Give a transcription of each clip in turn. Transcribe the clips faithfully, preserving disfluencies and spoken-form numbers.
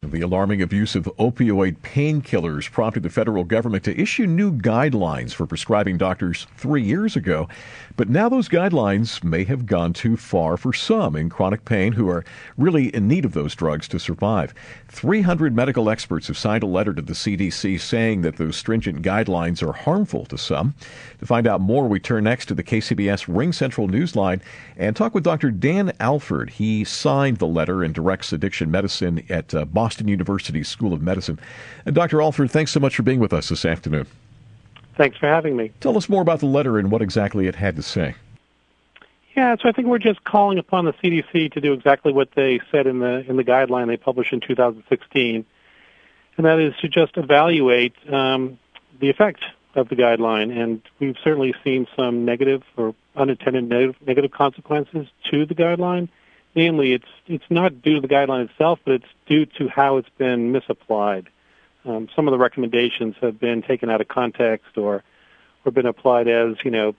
The alarming abuse of opioid painkillers prompted the federal government to issue new guidelines for prescribing doctors three years ago. But now those guidelines may have gone too far for some in chronic pain who are really in need of those drugs to survive. three hundred medical experts have signed a letter to the C D C saying that those stringent guidelines are harmful to some. To find out more, we turn next to the K C B S Ring Central Newsline and talk with Doctor Dan Alford. He signed the letter and directs addiction medicine at uh, Boston University School of Medicine. And Doctor Alford, thanks so much for being with us this afternoon. Thanks for having me. Tell us more about the letter and what exactly it had to say. Yeah, so I think we're just calling upon the C D C to do exactly what they said in the in the guideline they published in two thousand sixteen, and that is to just evaluate um, the effect of the guideline. And we've certainly seen some negative or unintended negative, negative consequences to the guideline. Namely, it's it's not due to the guideline itself, but it's due to how it's been misapplied. Um, some of the recommendations have been taken out of context or or been applied as, you know,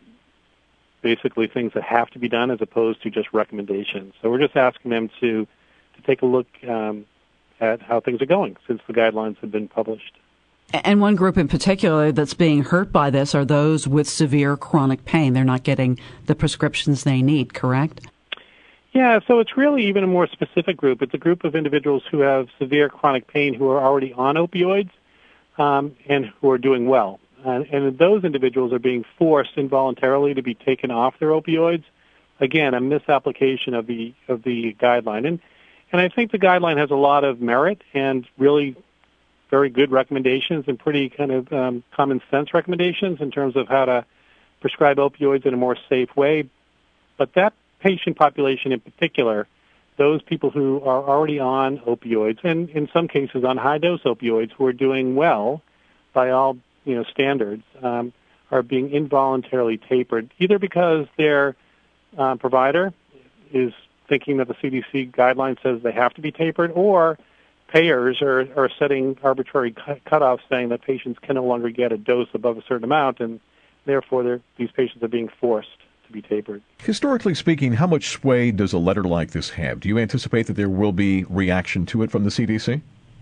basically things that have to be done as opposed to just recommendations. So we're just asking them to, to take a look um, at how things are going since the guidelines have been published. And one group in particular that's being hurt by this are those with severe chronic pain. They're not getting the prescriptions they need, correct? Yeah, so it's really even a more specific group. It's a group of individuals who have severe chronic pain who are already on opioids um, and who are doing well. Uh, and those individuals are being forced involuntarily to be taken off their opioids. Again, a misapplication of the of the guideline. And and I think the guideline has a lot of merit and really very good recommendations and pretty kind of um, common sense recommendations in terms of how to prescribe opioids in a more safe way. But that patient population in particular, those people who are already on opioids and in some cases on high-dose opioids who are doing well by all you know, standards, um, are being involuntarily tapered, either because their uh, provider is thinking that the C D C guideline says they have to be tapered, or payers are, are setting arbitrary cut- cutoffs saying that patients can no longer get a dose above a certain amount, and therefore these patients are being forced to be tapered. Historically speaking, how much sway does a letter like this have? Do you anticipate that there will be reaction to it from the C D C?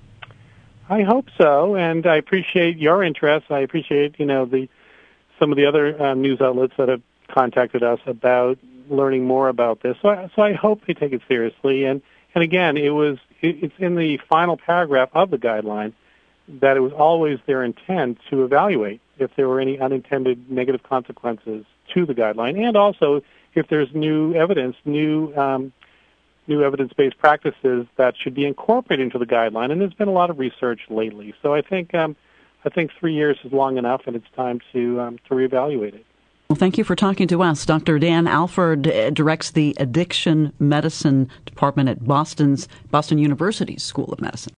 I hope so, and I appreciate your interest. I appreciate, you know, the some of the other um, news outlets that have contacted us about learning more about this. So, I, so I hope they take it seriously. And, and again, it was it, it's in the final paragraph of the guideline that it was always their intent to evaluate if there were any unintended negative consequences to the guideline, and also if there's new evidence, new um, new evidence-based practices that should be incorporated into the guideline. And there's been a lot of research lately. So I think um, I think three years is long enough, and it's time to um, to reevaluate it. Well, thank you for talking to us. Doctor Dan Alford uh, directs the Addiction Medicine Department at Boston's Boston University's School of Medicine.